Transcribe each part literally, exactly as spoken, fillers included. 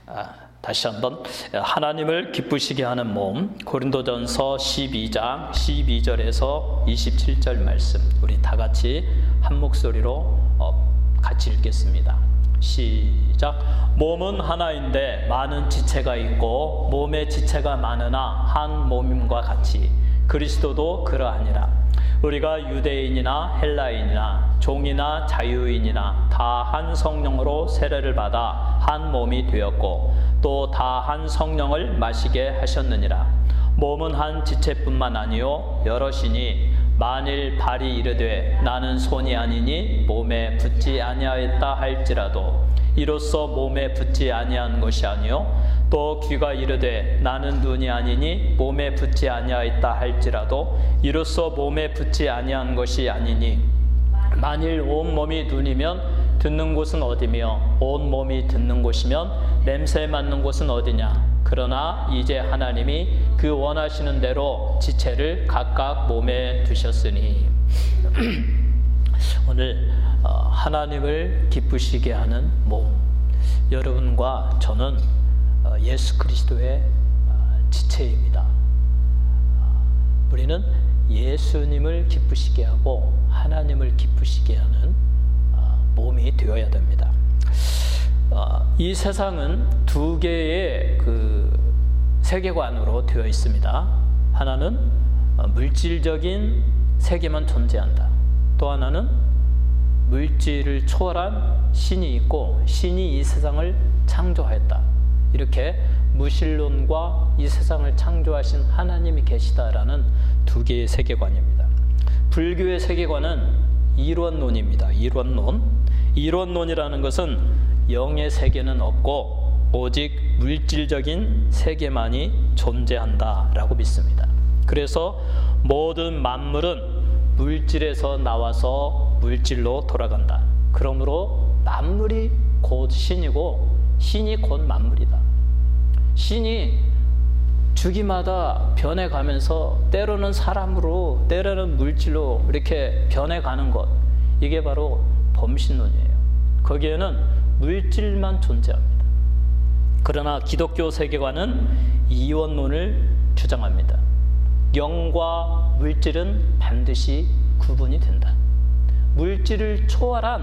아, 다시 한번 하나님을 기쁘시게 하는 몸, 고린도전서 십이 장 십이 절에서 이십칠 절 말씀, 우리 다 같이 한 목소리로 어, 같이 읽겠습니다. 시작. 몸은 하나인데 많은 지체가 있고 몸의 지체가 많으나 한 몸임과 같이 그리스도도 그러하니라. 우리가 유대인이나 헬라인이나 종이나 자유인이나 다 한 성령으로 세례를 받아 한 몸이 되었고 또 다 한 성령을 마시게 하셨느니라. 몸은 한 지체뿐만 아니요 여럿이니 만일 발이 이르되 나는 손이 아니니 몸에 붙지 아니하였다 할지라도 이로써 몸에 붙지 아니한 것이 아니요 또 귀가 이르되 나는 눈이 아니니 몸에 붙지 아니하였다 할지라도 이로써 몸에 붙지 아니한 것이 아니니 만일 온 몸이 눈이면 듣는 곳은 어디며 온 몸이 듣는 곳이면 냄새 맡는 곳은 어디냐. 그러나 이제 하나님이 그 원하시는 대로 지체를 각각 몸에 두셨으니. 오늘 하나님을 기쁘시게 하는 몸, 여러분과 저는 예수 그리스도의 지체입니다. 우리는 예수님을 기쁘시게 하고 하나님을 기쁘시게 하는 몸이 되어야 됩니다. 이 세상은 두 개의 그 세계관으로 되어 있습니다. 하나는 물질적인 세계만 존재한다. 또 하나는 물질을 초월한 신이 있고 신이 이 세상을 창조하였다. 이렇게 무신론과 이 세상을 창조하신 하나님이 계시다라는 두 개의 세계관입니다. 불교의 세계관은 이론론입니다. 이론론. 이론론이라는 것은 영의 세계는 없고 오직 물질적인 세계만이 존재한다라고 믿습니다. 그래서 모든 만물은 물질에서 나와서 물질로 돌아간다. 그러므로 만물이 곧 신이고 신이 곧 만물이다. 신이 주기마다 변해가면서 때로는 사람으로 때로는 물질로 이렇게 변해가는 것, 이게 바로 범신론이에요. 거기에는 물질만 존재합니다. 그러나 기독교 세계관은 이원론을 주장합니다. 영과 물질은 반드시 구분이 된다. 물질을 초월한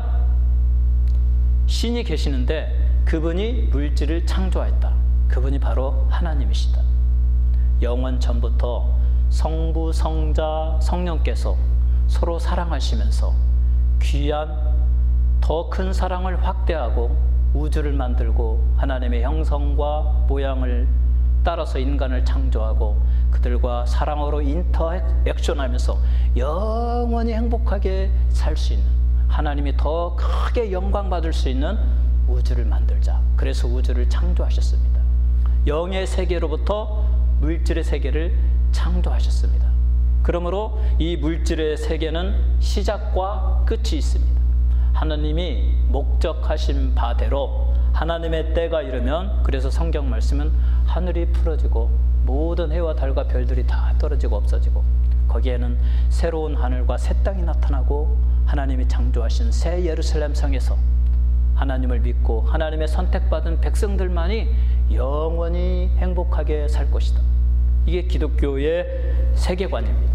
신이 계시는데 그분이 물질을 창조했다. 그분이 바로 하나님이시다. 영원 전부터 성부, 성자, 성령께서 서로 사랑하시면서 귀한 더 큰 사랑을 확대하고 우주를 만들고 하나님의 형성과 모양을 따라서 인간을 창조하고 그들과 사랑으로 인터액션하면서 영원히 행복하게 살 수 있는, 하나님이 더 크게 영광받을 수 있는 우주를 만들자. 그래서 우주를 창조하셨습니다. 영의 세계로부터 물질의 세계를 창조하셨습니다. 그러므로 이 물질의 세계는 시작과 끝이 있습니다. 하나님이 목적하신 바대로 하나님의 때가 이르면, 그래서 성경 말씀은 하늘이 풀어지고 모든 해와 달과 별들이 다 떨어지고 없어지고 거기에는 새로운 하늘과 새 땅이 나타나고 하나님이 창조하신 새 예루살렘 성에서 하나님을 믿고 하나님의 선택받은 백성들만이 영원히 행복하게 살 것이다. 이게 기독교의 세계관입니다.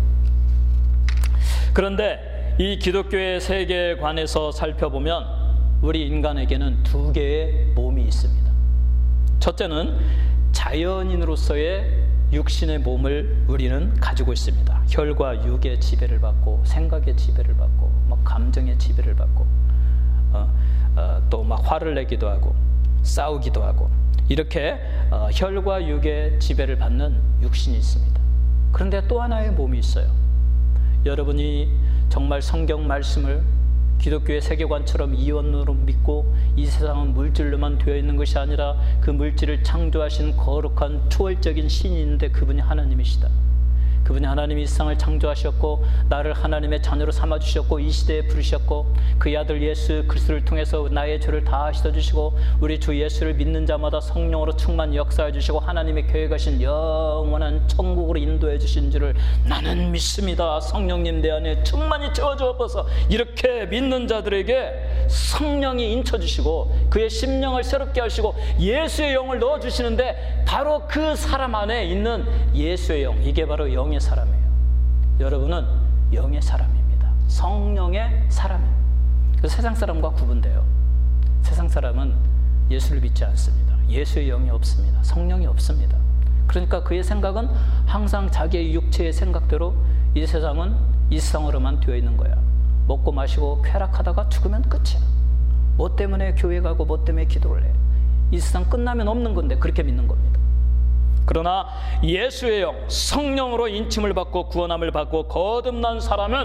그런데 이 기독교의 세계관에서 살펴보면 우리 인간에게는 두 개의 몸이 있습니다. 첫째는 자연인으로서의 육신의 몸을 우리는 가지고 있습니다. 혈과 육의 지배를 받고 생각의 지배를 받고 막 감정의 지배를 받고 어, 어, 또 막 화를 내기도 하고 싸우기도 하고 이렇게 어, 혈과 육의 지배를 받는 육신이 있습니다. 그런데 또 하나의 몸이 있어요. 여러분이 정말 성경 말씀을 기독교의 세계관처럼 이원론으로 믿고 이 세상은 물질로만 되어 있는 것이 아니라 그 물질을 창조하신 거룩한 초월적인 신이 있는데 그분이 하나님이시다. 그분이 하나님이 이 세상을 창조하셨고 나를 하나님의 자녀로 삼아주셨고 이 시대에 부르셨고 그의 아들 예수 그리스도를 통해서 나의 죄를 다 씻어주시고 우리 주 예수를 믿는 자마다 성령으로 충만 역사해 주시고 하나님의 계획하신 영원한 천국으로 인도해 주신 줄을 나는 믿습니다. 성령님 내 안에 충만히 채워주옵소서. 이렇게 믿는 자들에게 성령이 인쳐주시고 그의 심령을 새롭게 하시고 예수의 영을 넣어주시는데 바로 그 사람 안에 있는 예수의 영, 이게 바로 영의 사람이에요. 여러분은 영의 사람입니다. 성령의 사람입니다. 그래서 세상 사람과 구분돼요. 세상 사람은 예수를 믿지 않습니다. 예수의 영이 없습니다. 성령이 없습니다. 그러니까 그의 생각은 항상 자기의 육체의 생각대로 이 세상은 이 세상으로만 되어 있는 거야. 먹고 마시고 쾌락하다가 죽으면 끝이야. 뭐 때문에 교회 가고 뭐 때문에 기도를 해. 이 세상 끝나면 없는 건데 그렇게 믿는 겁니다. 그러나 예수의 영, 성령으로 인침을 받고 구원함을 받고 거듭난 사람은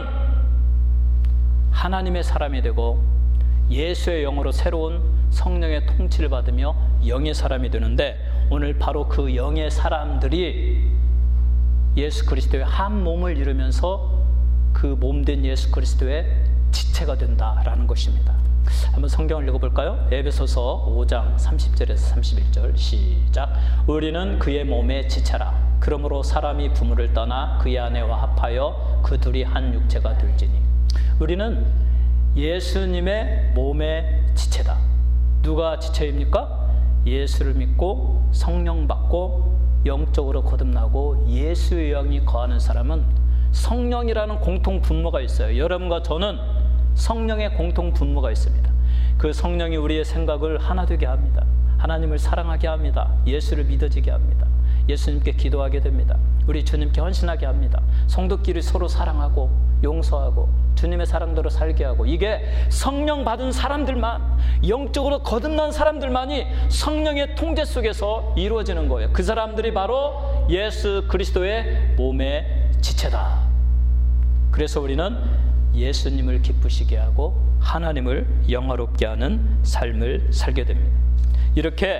하나님의 사람이 되고 예수의 영으로 새로운 성령의 통치를 받으며 영의 사람이 되는데 오늘 바로 그 영의 사람들이 예수 그리스도의 한 몸을 이루면서 그 몸된 예수 그리스도의 지체가 된다라는 것입니다. 한번 성경을 읽어볼까요? 에베소서 오 장 삼십 절에서 삼십일 절 시작. 우리는 그의 몸의 지체라. 그러므로 사람이 부모를 떠나 그의 아내와 합하여 그 둘이 한 육체가 될지니. 우리는 예수님의 몸의 지체다. 누가 지체입니까? 예수를 믿고 성령 받고 영적으로 거듭나고 예수의 영이 거하는 사람은 성령이라는 공통 분모가 있어요. 여러분과 저는 성령의 공통 분모가 있습니다. 그 성령이 우리의 생각을 하나 되게 합니다. 하나님을 사랑하게 합니다. 예수를 믿어지게 합니다. 예수님께 기도하게 됩니다. 우리 주님께 헌신하게 합니다. 성도끼리 서로 사랑하고 용서하고 주님의 사랑대로 살게 하고, 이게 성령 받은 사람들만, 영적으로 거듭난 사람들만이 성령의 통제 속에서 이루어지는 거예요. 그 사람들이 바로 예수 그리스도의 몸의 지체다. 그래서 우리는 예수님을 기쁘시게 하고 하나님을 영화롭게 하는 삶을 살게 됩니다. 이렇게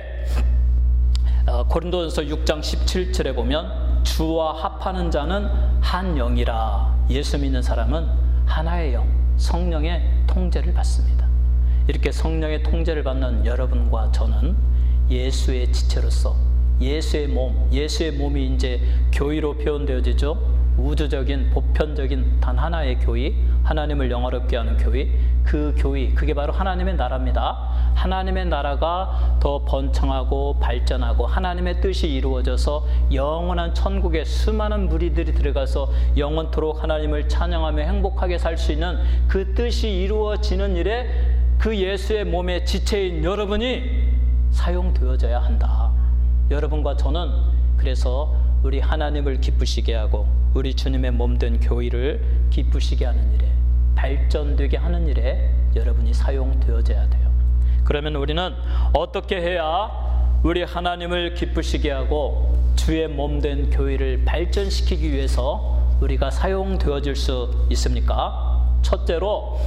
고린도전서 육 장 십칠 절에 보면 주와 합하는 자는 한 영이라. 예수 믿는 사람은 하나의 영, 성령의 통제를 받습니다. 이렇게 성령의 통제를 받는 여러분과 저는 예수의 지체로서 예수의 몸, 예수의 몸이 이제 교회로 표현되어지죠. 우주적인 보편적인 단 하나의 교회, 하나님을 영화롭게 하는 교회, 그 교회, 그게 바로 하나님의 나라입니다. 하나님의 나라가 더 번창하고 발전하고 하나님의 뜻이 이루어져서 영원한 천국에 수많은 무리들이 들어가서 영원토록 하나님을 찬양하며 행복하게 살 수 있는 그 뜻이 이루어지는 일에 그 예수의 몸의 지체인 여러분이 사용되어져야 한다. 여러분과 저는 그래서 우리 하나님을 기쁘시게 하고 우리 주님의 몸된 교회를 기쁘시게 하는 일에, 발전되게 하는 일에 여러분이 사용되어져야 돼요. 그러면 우리는 어떻게 해야 우리 하나님을 기쁘시게 하고 주의 몸된 교회를 발전시키기 위해서 우리가 사용되어질 수 있습니까? 첫째로,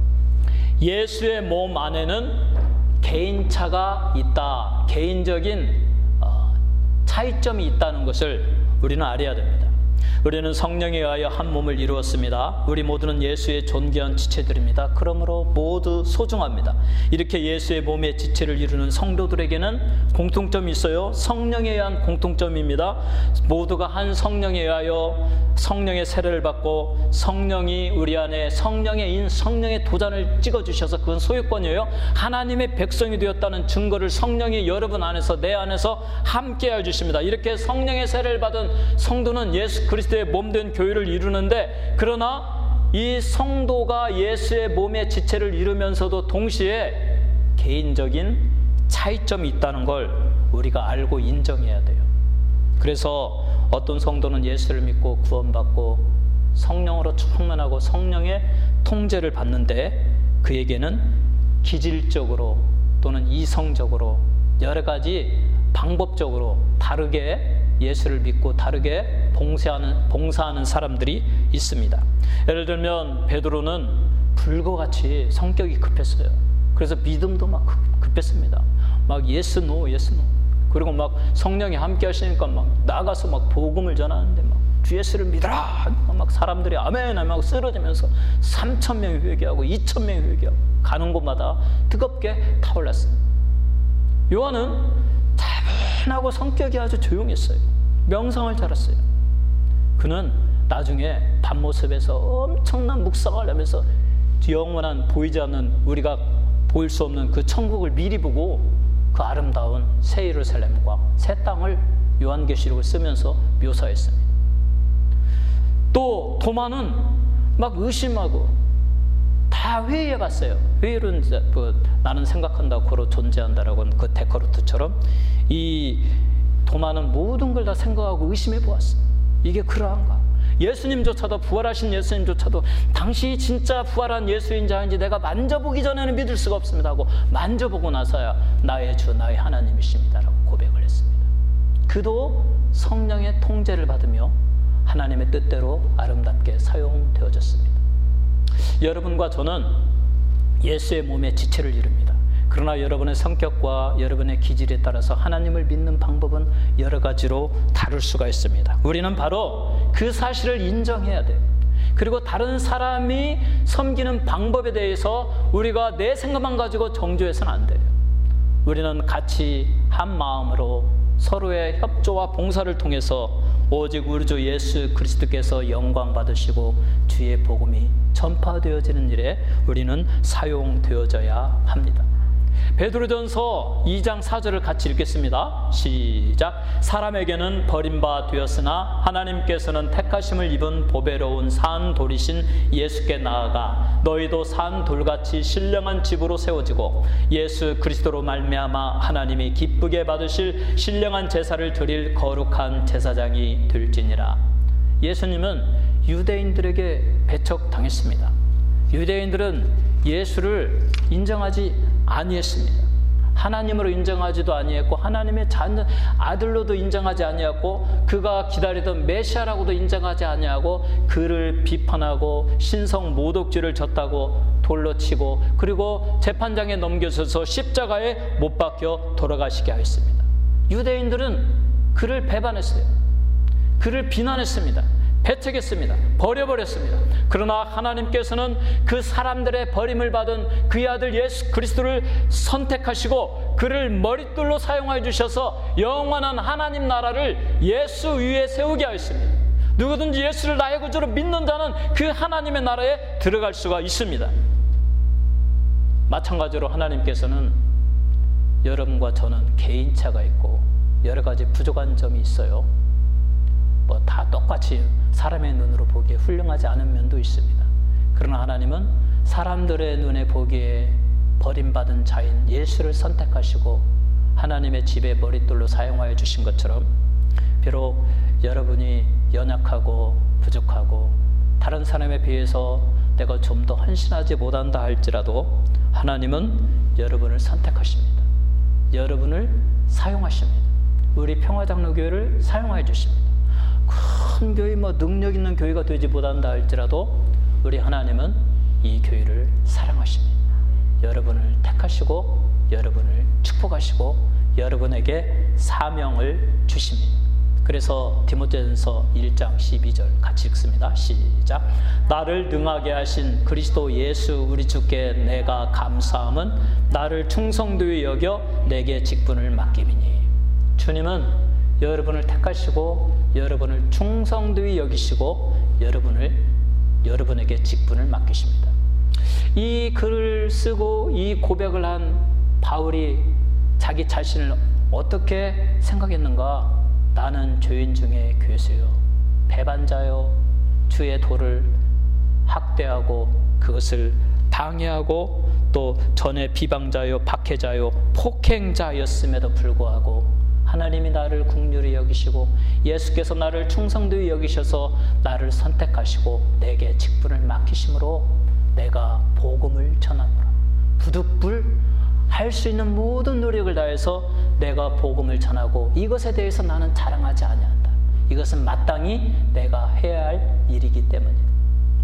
예수의 몸 안에는 개인차가 있다. 개인적인 차이점이 있다는 것을 우리는 알아야 됩니다. 우리는 성령에 의하여 한 몸을 이루었습니다. 우리 모두는 예수의 존귀한 지체들입니다. 그러므로 모두 소중합니다. 이렇게 예수의 몸의 지체를 이루는 성도들에게는 공통점이 있어요. 성령에 의한 공통점입니다. 모두가 한 성령에 의하여 성령의 세례를 받고 성령이 우리 안에 성령의 인, 성령의 도장을 찍어주셔서 그건 소유권이에요. 하나님의 백성이 되었다는 증거를 성령이 여러분 안에서, 내 안에서 함께 해주십니다. 이렇게 성령의 세례를 받은 성도는 예수 그리스도의 몸된 교회를 이루는데, 그러나 이 성도가 예수의 몸의 지체를 이루면서도 동시에 개인적인 차이점이 있다는 걸 우리가 알고 인정해야 돼요. 그래서 어떤 성도는 예수를 믿고 구원받고 성령으로 충만하고 성령의 통제를 받는데, 그에게는 기질적으로 또는 이성적으로 여러 가지 방법적으로 다르게 예수를 믿고 다르게 봉사하는, 봉사하는 사람들이 있습니다. 예를 들면 베드로는 불과 같이 성격이 급했어요. 그래서 믿음도 막 급했습니다. 막 예스 노 예스 노. 그리고 막 성령이 함께 하시니까 막 나가서 막 복음을 전하는데 막 주 예수를 믿어라. 막 사람들이 아멘 하면 쓰러지면서 삼천 명이 회개하고 이천 명이 회개하고 가는 곳마다 뜨겁게 타올랐습니다. 요한은 차분하고 성격이 아주 조용했어요. 명상을 잘했어요. 그는 나중에 밤모습에서 엄청난 묵상을 하면서 영원한 보이지 않는, 우리가 보일 수 없는 그 천국을 미리 보고 그 아름다운 새 예루살렘과 새 땅을 요한계시록을 쓰면서 묘사했습니다. 또 도마는 막 의심하고 다 회의해 봤어요. 회의는 뭐 나는 생각한다, 고로 존재한다라고 하는 그 데카르트처럼 이 도마는 모든 걸 다 생각하고 의심해 보았어요. 이게 그러한가? 예수님조차도, 부활하신 예수님조차도 당시 진짜 부활한 예수인지 아닌지 내가 만져보기 전에는 믿을 수가 없습니다 하고 만져보고 나서야 나의 주, 나의 하나님이십니다라고 고백을 했습니다. 그도 성령의 통제를 받으며 하나님의 뜻대로 아름답게 사용되어졌습니다. 여러분과 저는 예수의 몸에 지체를 이룹니다. 그러나 여러분의 성격과 여러분의 기질에 따라서 하나님을 믿는 방법은 여러 가지로 다를 수가 있습니다. 우리는 바로 그 사실을 인정해야 돼요. 그리고 다른 사람이 섬기는 방법에 대해서 우리가 내 생각만 가지고 정죄해서는 안 돼요. 우리는 같이 한 마음으로 서로의 협조와 봉사를 통해서 오직 우리 주 예수 그리스도께서 영광 받으시고 주의 복음이 전파되어지는 일에 우리는 사용되어져야 합니다. 베드로전서 이 장 사 절을 같이 읽겠습니다. 시작. 사람에게는 버림바 되었으나 하나님께서는 택하심을 입은 보배로운 산 돌이신 예수께 나아가 너희도 산 돌같이 신령한 집으로 세워지고 예수 그리스도로 말미암아 하나님이 기쁘게 받으실 신령한 제사를 드릴 거룩한 제사장이 될지니라. 예수님은 유대인들에게 배척당했습니다. 유대인들은 예수를 인정하지 아니했습니다. 하나님으로 인정하지도 아니했고 하나님의 자녀 아들로도 인정하지 아니했고 그가 기다리던 메시아라고도 인정하지 아니하고 그를 비판하고 신성 모독죄를 졌다고 돌로 치고 그리고 재판장에 넘겨져서 십자가에 못 박혀 돌아가시게 하였습니다. 유대인들은 그를 배반했어요. 그를 비난했습니다. 배척했습니다. 버려버렸습니다. 그러나 하나님께서는 그 사람들의 버림을 받은 그의 아들 예수 그리스도를 선택하시고 그를 머릿돌로 사용하여 주셔서 영원한 하나님 나라를 예수 위에 세우게 하였습니다. 누구든지 예수를 나의 구주로 믿는 자는 그 하나님의 나라에 들어갈 수가 있습니다. 마찬가지로 하나님께서는 여러분과 저는 개인차가 있고 여러 가지 부족한 점이 있어요. 뭐 다 똑같이 사람의 눈으로 보기에 훌륭하지 않은 면도 있습니다. 그러나 하나님은 사람들의 눈에 보기에 버림받은 자인 예수를 선택하시고 하나님의 집에 머릿돌로 사용하여 주신 것처럼 비록 여러분이 연약하고 부족하고 다른 사람에 비해서 내가 좀 더 헌신하지 못한다 할지라도 하나님은 여러분을 선택하십니다. 여러분을 사용하십니다. 우리 평화장로교회를 사용하여 주십니다. 큰 교회, 뭐 능력 있는 교회가 되지 못한다 할지라도 우리 하나님은 이 교회를 사랑하십니다. 여러분을 택하시고 여러분을 축복하시고 여러분에게 사명을 주십니다. 그래서 디모데전서 일 장 십이 절 같이 읽습니다. 시작. 나를 능하게 하신 그리스도 예수 우리 주께 내가 감사함은 나를 충성되이 여겨 내게 직분을 맡김이니. 주님은 여러분을 택하시고 여러분을 충성되이 여기시고 여러분을 여러분에게 직분을 맡기십니다. 이 글을 쓰고 이 고백을 한 바울이 자기 자신을 어떻게 생각했는가? 나는 죄인 중에 괴수요, 배반자요, 주의 도를 학대하고 그것을 방해하고 또 전에 비방자요, 박해자요, 폭행자였음에도 불구하고 하나님이 나를 긍휼히 여기시고 예수께서 나를 충성되이 여기셔서 나를 선택하시고 내게 직분을 맡기심으로 내가 복음을 전하노라. 부득불 할 수 있는 모든 노력을 다해서 내가 복음을 전하고 이것에 대해서 나는 자랑하지 아니한다. 이것은 마땅히 내가 해야 할 일이기 때문이다.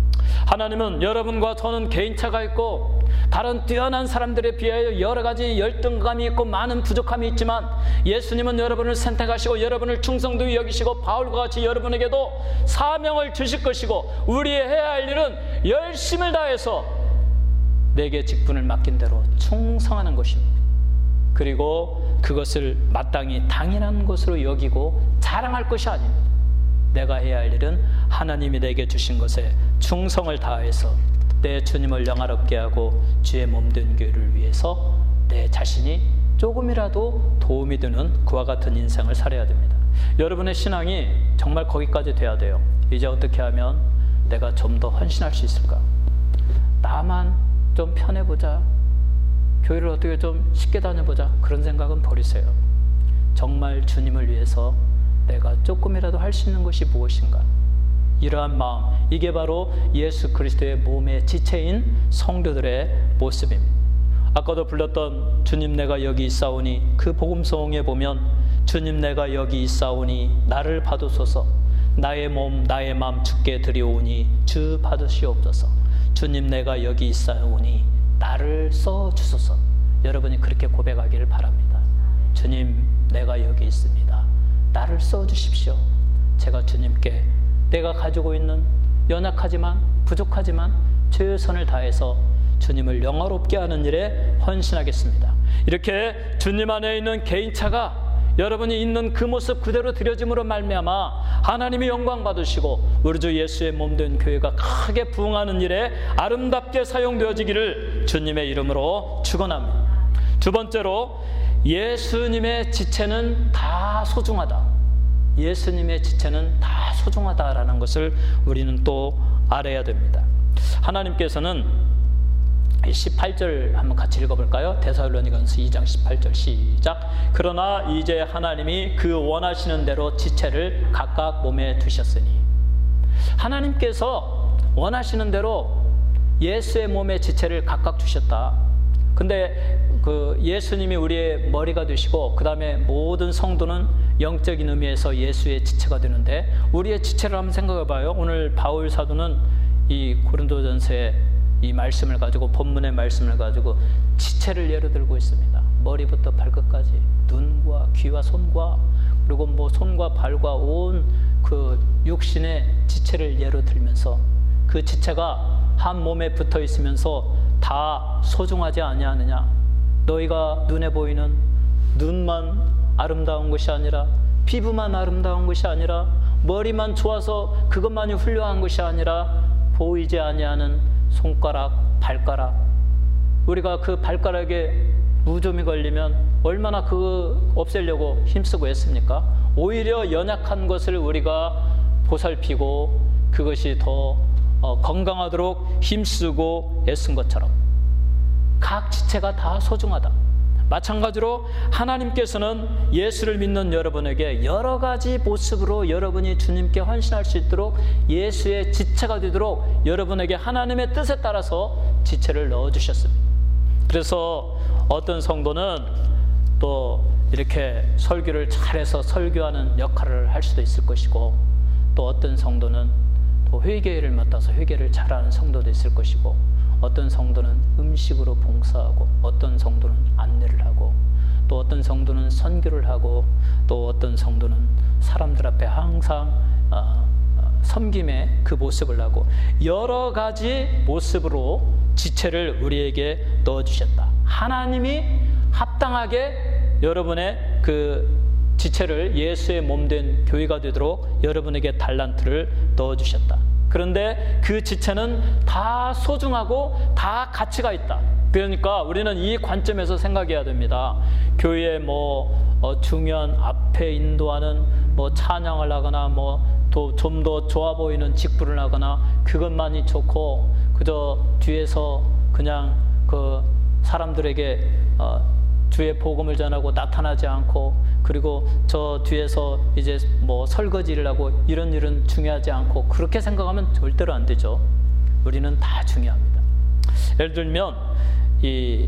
하나님은 여러분과 저는 개인차가 있고 다른 뛰어난 사람들에 비하여 여러 가지 열등감이 있고 많은 부족함이 있지만 예수님은 여러분을 선택하시고 여러분을 충성되게 여기시고 바울과 같이 여러분에게도 사명을 주실 것이고 우리의 해야 할 일은 열심을 다해서 내게 직분을 맡긴 대로 충성하는 것입니다. 그리고 그것을 마땅히 당연한 것으로 여기고 자랑할 것이 아닙니다. 내가 해야 할 일은 하나님이 내게 주신 것에 충성을 다해서 내 주님을 영화롭게 하고 주의 몸된 교회를 위해서 내 자신이 조금이라도 도움이 되는 그와 같은 인생을 살아야 됩니다. 여러분의 신앙이 정말 거기까지 돼야 돼요. 이제 어떻게 하면 내가 좀 더 헌신할 수 있을까? 나만 좀 편해보자, 교회를 어떻게 좀 쉽게 다녀보자, 그런 생각은 버리세요. 정말 주님을 위해서 내가 조금이라도 할 수 있는 것이 무엇인가? 이러한 마음, 이게 바로 예수 그리스도의 몸의 지체인 성도들의 모습입니다. 아까도 불렀던 주님 내가 여기 있사오니, 그 복음성에 보면 주님 내가 여기 있사오니 나를 받으소서, 나의 몸 나의 마음 주께 드리오니 주 받으시옵소서, 주님 내가 여기 있사오니 나를 써주소서. 여러분이 그렇게 고백하기를 바랍니다. 주님 내가 여기 있습니다. 나를 써주십시오. 제가 주님께 내가 가지고 있는 연약하지만 부족하지만 최선을 다해서 주님을 영화롭게 하는 일에 헌신하겠습니다. 이렇게 주님 안에 있는 개인차가 여러분이 있는 그 모습 그대로 드려짐으로 말미암아 하나님이 영광 받으시고 우리 주 예수의 몸된 교회가 크게 부흥하는 일에 아름답게 사용되어지기를 주님의 이름으로 축원합니다. 두 번째로, 예수님의 지체는 다 소중하다. 예수님의 지체는 다 소중하다라는 것을 우리는 또 알아야 됩니다. 하나님께서는 십팔 절 한번 같이 읽어볼까요? 데살로니가서 이 장 십팔 절 시작. 그러나 이제 하나님이 그 원하시는 대로 지체를 각각 몸에 두셨으니, 하나님께서 원하시는 대로 예수의 몸에 지체를 각각 주셨다. 근데 그 예수님이 우리의 머리가 되시고 그 다음에 모든 성도는 영적인 의미에서 예수의 지체가 되는데, 우리의 지체를 한번 생각해 봐요. 오늘 바울 사도는 이 고린도전서의 이 말씀을 가지고, 본문의 말씀을 가지고 지체를 예로 들고 있습니다. 머리부터 발끝까지, 눈과 귀와 손과, 그리고 뭐 손과 발과 온 그 육신의 지체를 예로 들면서 그 지체가 한 몸에 붙어 있으면서 다 소중하지 아니하느냐. 너희가 눈에 보이는 눈만 아름다운 것이 아니라, 피부만 아름다운 것이 아니라, 머리만 좋아서 그것만이 훌륭한 것이 아니라, 보이지 아니하는 손가락, 발가락, 우리가 그 발가락에 무좀이 걸리면 얼마나 그거 없애려고 힘쓰고 했습니까? 오히려 연약한 것을 우리가 보살피고 그것이 더 건강하도록 힘쓰고 애쓴 것처럼 각 지체가 다 소중하다. 마찬가지로 하나님께서는 예수를 믿는 여러분에게 여러 가지 모습으로 여러분이 주님께 헌신할 수 있도록 예수의 지체가 되도록 여러분에게 하나님의 뜻에 따라서 지체를 넣어주셨습니다. 그래서 어떤 성도는 또 이렇게 설교를 잘해서 설교하는 역할을 할 수도 있을 것이고, 또 어떤 성도는 또 회개를 맡아서 회개를 잘하는 성도도 있을 것이고, 어떤 성도는 음식으로 봉사하고, 어떤 성도는 안내를 하고, 또 어떤 성도는 선교를 하고, 또 어떤 성도는 사람들 앞에 항상 어, 섬김의 그 모습을 하고, 여러 가지 모습으로 지체를 우리에게 넣어주셨다. 하나님이 합당하게 여러분의 그 지체를 예수의 몸된 교회가 되도록 여러분에게 달란트를 넣어주셨다. 그런데 그 지체는 다 소중하고 다 가치가 있다. 그러니까 우리는 이 관점에서 생각해야 됩니다. 교회에 뭐 어, 중요한 앞에 인도하는 뭐 찬양을 하거나 뭐 또 좀 더 좋아 보이는 직분을 하거나 그것만이 좋고, 그저 뒤에서 그냥 그 사람들에게 어, 주의 복음을 전하고 나타나지 않고, 그리고 저 뒤에서 이제 뭐 설거지를 하고 이런 일은 중요하지 않고, 그렇게 생각하면 절대로 안 되죠. 우리는 다 중요합니다. 예를 들면 이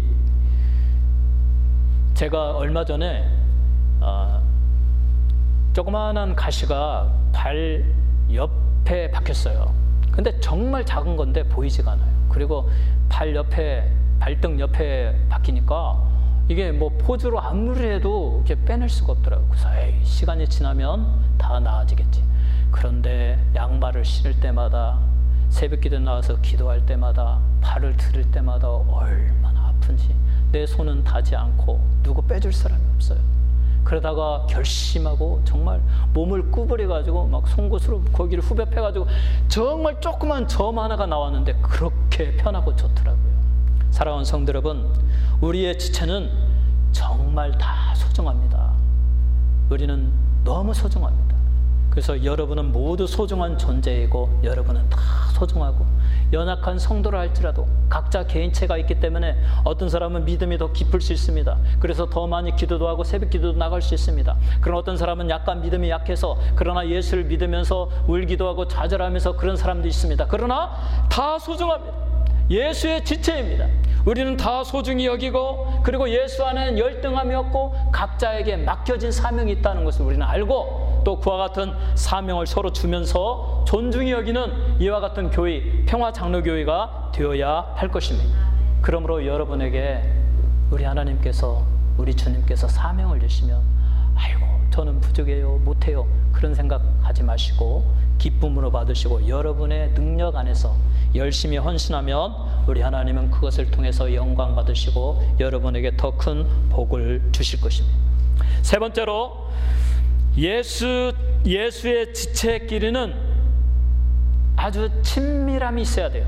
제가 얼마 전에 어, 조그마한 가시가 발 옆에 박혔어요. 근데 정말 작은 건데 보이지가 않아요. 그리고 발 옆에, 발등 옆에 박히니까 이게 뭐 포즈로 아무리 해도 이렇게 빼낼 수가 없더라고요. 그래서 에이, 시간이 지나면 다 나아지겠지. 그런데 양말을 신을 때마다, 새벽기도 나와서 기도할 때마다, 발을 들을 때마다 얼마나 아픈지, 내 손은 닿지 않고 누구 빼줄 사람이 없어요. 그러다가 결심하고 정말 몸을 구부려가지고 막 송곳으로 거기를 후벼패가지고 정말 조그만 점 하나가 나왔는데 그렇게 편하고 좋더라고요. 사랑하는 성도 여러분, 우리의 지체는 정말 다 소중합니다. 우리는 너무 소중합니다. 그래서 여러분은 모두 소중한 존재이고, 여러분은 다 소중하고, 연약한 성도라 할지라도 각자 개인체가 있기 때문에 어떤 사람은 믿음이 더 깊을 수 있습니다. 그래서 더 많이 기도도 하고 새벽 기도도 나갈 수 있습니다. 그런 어떤 사람은 약간 믿음이 약해서 그러나 예수를 믿으면서 울기도 하고 좌절하면서 그런 사람도 있습니다. 그러나 다 소중합니다. 예수의 지체입니다. 우리는 다 소중히 여기고, 그리고 예수 안에는 열등함이 없고 각자에게 맡겨진 사명이 있다는 것을 우리는 알고, 또 그와 같은 사명을 서로 주면서 존중히 여기는 이와 같은 교회, 평화장로교회가 되어야 할 것입니다. 그러므로 여러분에게 우리 하나님께서, 우리 주님께서 사명을 주시면 아이고 저는 부족해요, 못해요, 그런 생각하지 마시고 기쁨으로 받으시고 여러분의 능력 안에서 열심히 헌신하면 우리 하나님은 그것을 통해서 영광 받으시고 여러분에게 더 큰 복을 주실 것입니다. 세 번째로, 예수, 예수의 지체끼리는 아주 친밀함이 있어야 돼요.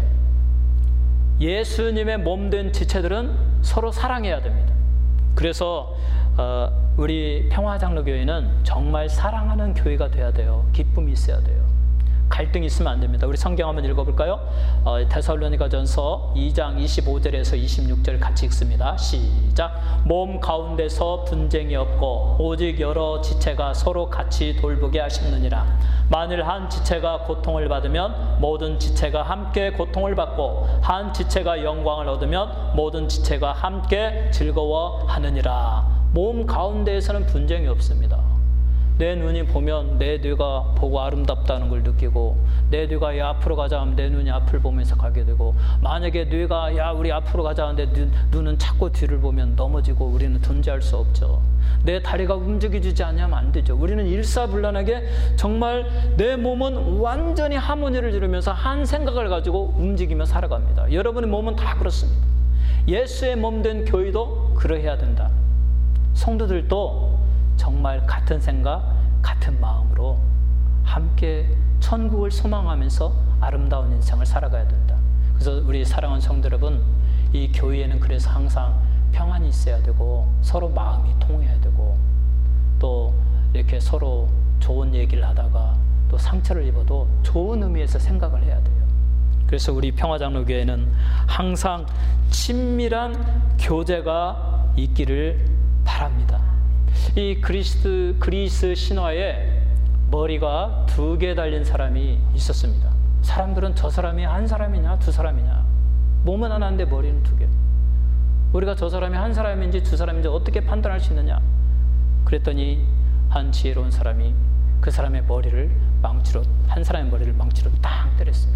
예수님의 몸된 지체들은 서로 사랑해야 됩니다. 그래서 어, 우리 평화장로교회는 정말 사랑하는 교회가 돼야 돼요. 기쁨이 있어야 돼요. 갈등이 있으면 안 됩니다. 우리 성경 한번 읽어볼까요? 어, 데살로니가전서 이 장 이십오 절에서 이십육 절 같이 읽습니다. 시작. 몸 가운데서 분쟁이 없고 오직 여러 지체가 서로 같이 돌보게 하시느니라. 만일 한 지체가 고통을 받으면 모든 지체가 함께 고통을 받고, 한 지체가 영광을 얻으면 모든 지체가 함께 즐거워하느니라. 몸 가운데에서는 분쟁이 없습니다. 내 눈이 보면 내 뇌가 보고 아름답다는 걸 느끼고, 내 뇌가 야 앞으로 가자 하면 내 눈이 앞을 보면서 가게 되고, 만약에 뇌가 야 우리 앞으로 가자 하는데 눈, 눈은 자꾸 뒤를 보면 넘어지고 우리는 존재할 수 없죠. 내 다리가 움직여지지 않으면 안 되죠. 우리는 일사불란하게 정말 내 몸은 완전히 하모니를 이루면서 한 생각을 가지고 움직이며 살아갑니다. 여러분의 몸은 다 그렇습니다. 예수의 몸된 교회도 그러해야 된다. 성도들도 정말 같은 생각, 같은 마음으로 함께 천국을 소망하면서 아름다운 인생을 살아가야 된다. 그래서 우리 사랑하는 성도 여러분, 이 교회에는 그래서 항상 평안이 있어야 되고, 서로 마음이 통해야 되고, 또 이렇게 서로 좋은 얘기를 하다가 또 상처를 입어도 좋은 의미에서 생각을 해야 돼요. 그래서 우리 평화장로교회는 항상 친밀한 교제가 있기를 바랍니다. 이 그리스, 그리스 신화에 머리가 두 개 달린 사람이 있었습니다. 사람들은 저 사람이 한 사람이냐 두 사람이냐, 몸은 하나인데 머리는 두 개, 우리가 저 사람이 한 사람인지 두 사람인지 어떻게 판단할 수 있느냐. 그랬더니 한 지혜로운 사람이 그 사람의 머리를 망치로, 한 사람의 머리를 망치로 딱 때렸어요.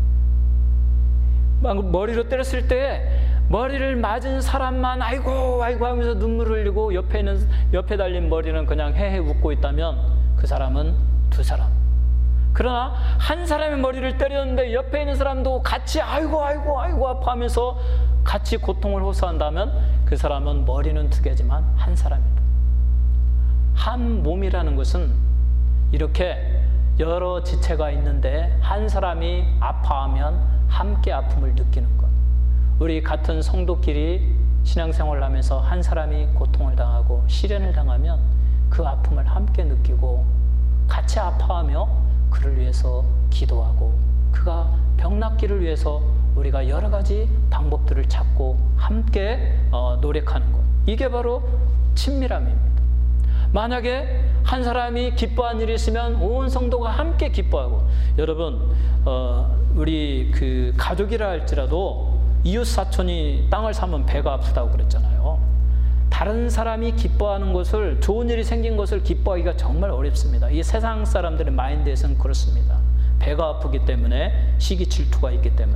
머리로 때렸을 때 머리를 맞은 사람만 아이고 아이고 하면서 눈물을 흘리고, 옆에 있는, 옆에 달린 머리는 그냥 헤헤 웃고 있다면 그 사람은 두 사람. 그러나 한 사람의 머리를 때렸는데 옆에 있는 사람도 같이 아이고 아이고 아이고 아파하면서 같이 고통을 호소한다면 그 사람은 머리는 두 개지만 한 사람이다. 한 몸이라는 것은 이렇게 여러 지체가 있는데 한 사람이 아파하면 함께 아픔을 느끼는 것. 우리 같은 성도끼리 신앙생활을 하면서 한 사람이 고통을 당하고 시련을 당하면 그 아픔을 함께 느끼고 같이 아파하며 그를 위해서 기도하고, 그가 병 낫기를 위해서 우리가 여러 가지 방법들을 찾고 함께 어, 노력하는 것. 이게 바로 친밀함입니다. 만약에 한 사람이 기뻐한 일이 있으면 온 성도가 함께 기뻐하고, 여러분 어, 우리 그 가족이라 할지라도 이웃 사촌이 땅을 사면 배가 아프다고 그랬잖아요. 다른 사람이 기뻐하는 것을, 좋은 일이 생긴 것을 기뻐하기가 정말 어렵습니다. 이 세상 사람들의 마인드에서는 그렇습니다. 배가 아프기 때문에 시기 질투가 있기 때문에.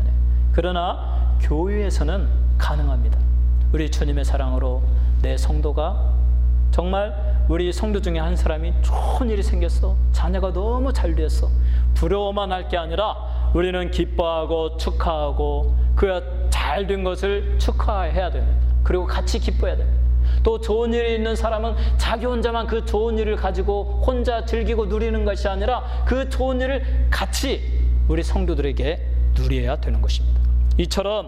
그러나 교회에서는 가능합니다. 우리 주님의 사랑으로 내 성도가 정말 우리 성도 중에 한 사람이 좋은 일이 생겼어. 자녀가 너무 잘 됐어. 부러워만 할 게 아니라 우리는 기뻐하고 축하하고 그 잘 된 것을 축하해야 됩니다. 그리고 같이 기뻐해야 됩니다. 또 좋은 일이 있는 사람은 자기 혼자만 그 좋은 일을 가지고 혼자 즐기고 누리는 것이 아니라 그 좋은 일을 같이 우리 성도들에게 누려야 되는 것입니다. 이처럼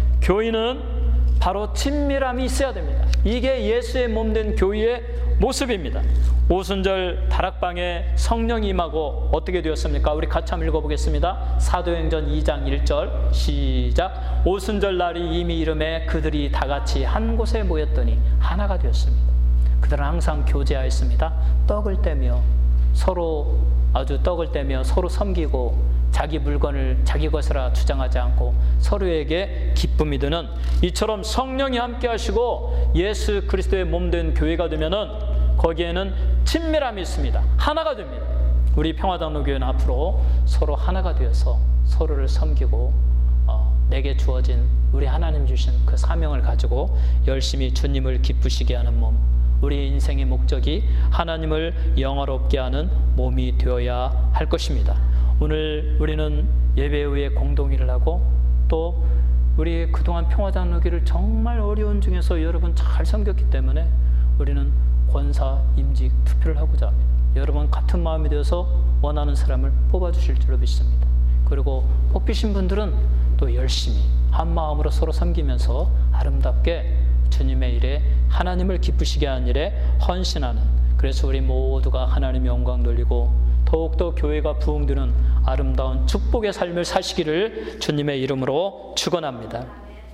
교인은 바로 친밀함이 있어야 됩니다. 이게 예수의 몸된 교회의 모습입니다. 오순절 다락방에 성령이 임하고 어떻게 되었습니까? 우리 같이 한번 읽어보겠습니다. 사도행전 이 장 일 절 시작. 오순절 날이 이미 이름에 그들이 다 같이 한 곳에 모였더니 하나가 되었습니다. 그들은 항상 교제하였습니다. 떡을 떼며 서로 아주 떡을 떼며 서로 섬기고 자기 물건을 자기 것이라 주장하지 않고 서로에게 기쁨이 드는, 이처럼 성령이 함께 하시고 예수 그리스도의 몸된 교회가 되면은 거기에는 친밀함이 있습니다. 하나가 됩니다. 우리 평화장로교회는 앞으로 서로 하나가 되어서 서로를 섬기고 어, 내게 주어진 우리 하나님 주신 그 사명을 가지고 열심히 주님을 기쁘시게 하는 몸, 우리 인생의 목적이 하나님을 영화롭게 하는 몸이 되어야 할 것입니다. 오늘 우리는 예배 후에 공동일을 하고 또 우리 그동안 평화장로교를 정말 어려운 중에서 여러분 잘 섬겼기 때문에 우리는 권사 임직 투표를 하고자 합니다. 여러분 같은 마음이 되어서 원하는 사람을 뽑아주실 줄로 믿습니다. 그리고 뽑히신 분들은 또 열심히 한 마음으로 서로 섬기면서 아름답게 주님의 일에 하나님을 기쁘시게 하는 일에 헌신하는, 그래서 우리 모두가 하나님의 영광 돌리고 더욱더 교회가 부흥되는 아름다운 축복의 삶을 사시기를 주님의 이름으로 축원합니다.